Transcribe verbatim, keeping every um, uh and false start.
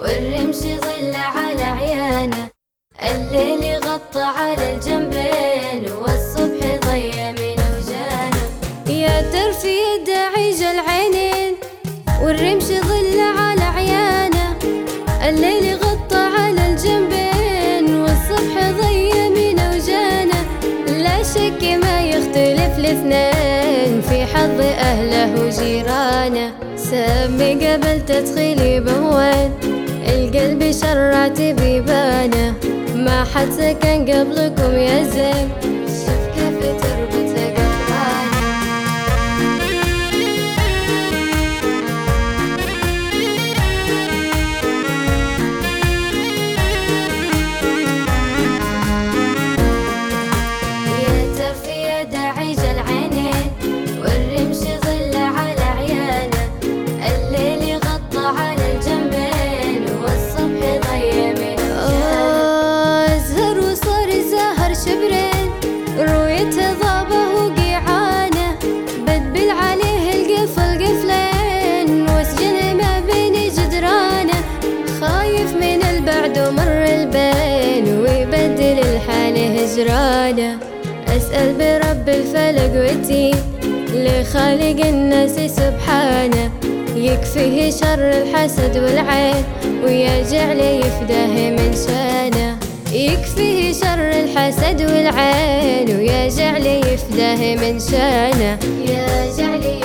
والرمش ظل على عيانه، الليل غطى على الجنبين والصبح ضيا من وجانه. يا ترفي الدعيج العينين والرمش ظل على عيانه، الليل غطى على الجنبين والصبح ضيا من وجانه. لا شك ما يختلف الاثنين في حظ أهله وجيرانه. سامي قبل تدخلي بهوان القلب شرعت بيبانه، ما حد سكن قبلكم يا زين، شوف كيف تربط قطرانه. يا ترفي دعيج العينين والرمش ظل على عيانه، الليل غطى على الجنبين والصبح ضيا من وجانه. زهر وصار زهر شبرين رؤيته ضابه وقيعانه، بدبل عليه القفل قفلين واسجنه ما بين جدرانه. خايف من البعد ومر البين ويبدل الحال هجرانه. أسأل برب الفلق والدين لخالق الناس سبحانه، يكفيه شر الحسد والعين ويجعل يفداه من شانه. يكفيه شر الحسد والعين ويجعل يفداه من شانه، يجعل